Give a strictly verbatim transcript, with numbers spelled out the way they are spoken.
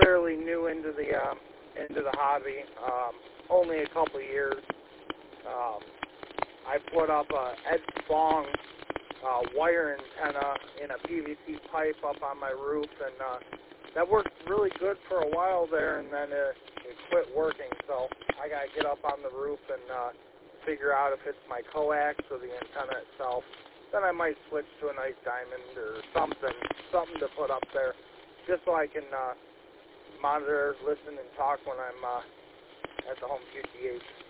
fairly new into the um, into the hobby, um, only a couple of years. Um, I put up a Ed Spong uh, wire antenna in a P V C pipe up on my roof, and uh, that worked really good for a while there, and then it, it quit working. So I got to get up on the roof and uh, figure out if it's my coax or the antenna itself. Then I might switch to a nice diamond or something, something to put up there, just so I can uh, monitor, listen, and talk when I'm uh, at the home Q T H.